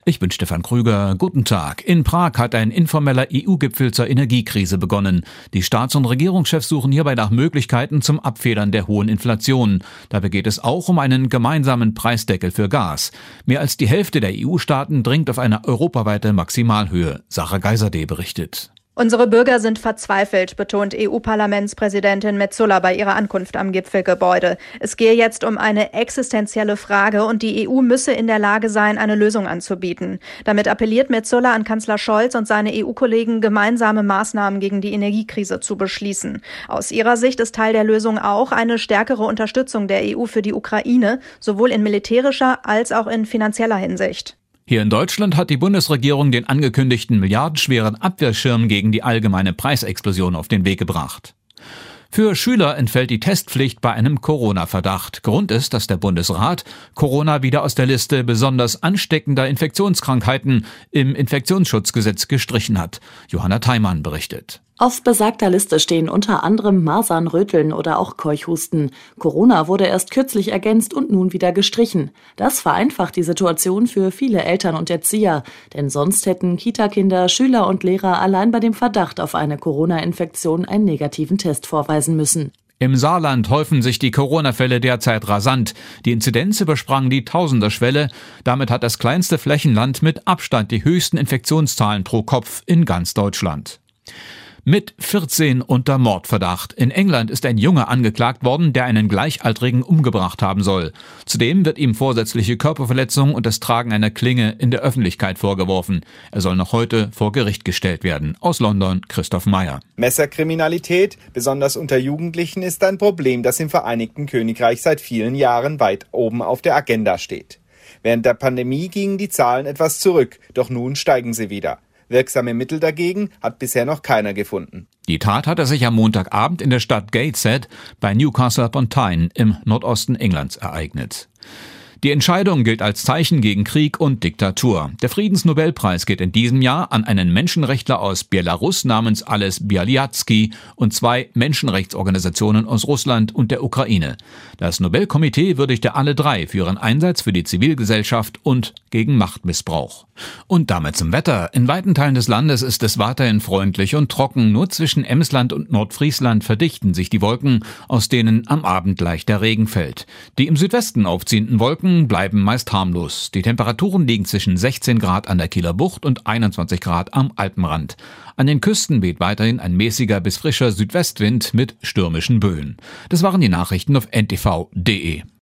Ich bin Stefan Krüger. Guten Tag. In Prag hat ein informeller EU-Gipfel zur Energiekrise begonnen. Die Staats- und Regierungschefs suchen hierbei nach Möglichkeiten zum Abfedern der hohen Inflation. Dabei geht es auch um einen gemeinsamen Preisdeckel für Gas. Mehr als die Hälfte der EU-Staaten dringt auf eine europaweite Maximalhöhe. Sarah Geiserde berichtet. Unsere Bürger sind verzweifelt, betont EU-Parlamentspräsidentin Metsola bei ihrer Ankunft am Gipfelgebäude. Es gehe jetzt um eine existenzielle Frage und die EU müsse in der Lage sein, eine Lösung anzubieten. Damit appelliert Metsola an Kanzler Scholz und seine EU-Kollegen, gemeinsame Maßnahmen gegen die Energiekrise zu beschließen. Aus ihrer Sicht ist Teil der Lösung auch eine stärkere Unterstützung der EU für die Ukraine, sowohl in militärischer als auch in finanzieller Hinsicht. Hier in Deutschland hat die Bundesregierung den angekündigten milliardenschweren Abwehrschirm gegen die allgemeine Preisexplosion auf den Weg gebracht. Für Schüler entfällt die Testpflicht bei einem Corona-Verdacht. Grund ist, dass der Bundesrat Corona wieder aus der Liste besonders ansteckender Infektionskrankheiten im Infektionsschutzgesetz gestrichen hat. Johanna Theimann berichtet. Auf besagter Liste stehen unter anderem Masern, Röteln oder auch Keuchhusten. Corona wurde erst kürzlich ergänzt und nun wieder gestrichen. Das vereinfacht die Situation für viele Eltern und Erzieher, denn sonst hätten Kita-Kinder, Schüler und Lehrer allein bei dem Verdacht auf eine Corona-Infektion einen negativen Test vorweisen müssen. Im Saarland häufen sich die Corona-Fälle derzeit rasant. Die Inzidenz übersprang die Tausenderschwelle. Damit hat das kleinste Flächenland mit Abstand die höchsten Infektionszahlen pro Kopf in ganz Deutschland. Mit 14 unter Mordverdacht. In England ist ein Junge angeklagt worden, der einen Gleichaltrigen umgebracht haben soll. Zudem wird ihm vorsätzliche Körperverletzung und das Tragen einer Klinge in der Öffentlichkeit vorgeworfen. Er soll noch heute vor Gericht gestellt werden. Aus London Christoph Meyer. Messerkriminalität, besonders unter Jugendlichen, ist ein Problem, das im Vereinigten Königreich seit vielen Jahren weit oben auf der Agenda steht. Während der Pandemie gingen die Zahlen etwas zurück, doch nun steigen sie wieder. Wirksame Mittel dagegen hat bisher noch keiner gefunden. Die Tat hatte sich am Montagabend in der Stadt Gateshead bei Newcastle upon Tyne im Nordosten Englands ereignet. Die Entscheidung gilt als Zeichen gegen Krieg und Diktatur. Der Friedensnobelpreis geht in diesem Jahr an einen Menschenrechtler aus Belarus namens Ales Bialiatski und 2 Menschenrechtsorganisationen aus Russland und der Ukraine. Das Nobelkomitee würdigte alle 3 für ihren Einsatz für die Zivilgesellschaft und gegen Machtmissbrauch. Und damit zum Wetter. In weiten Teilen des Landes ist es weiterhin freundlich und trocken. Nur zwischen Emsland und Nordfriesland verdichten sich die Wolken, aus denen am Abend leichter Regen fällt. Die im Südwesten aufziehenden Wolken bleiben meist harmlos. Die Temperaturen liegen zwischen 16 Grad an der Kieler Bucht und 21 Grad am Alpenrand. An den Küsten weht weiterhin ein mäßiger bis frischer Südwestwind mit stürmischen Böen. Das waren die Nachrichten auf ntv.de.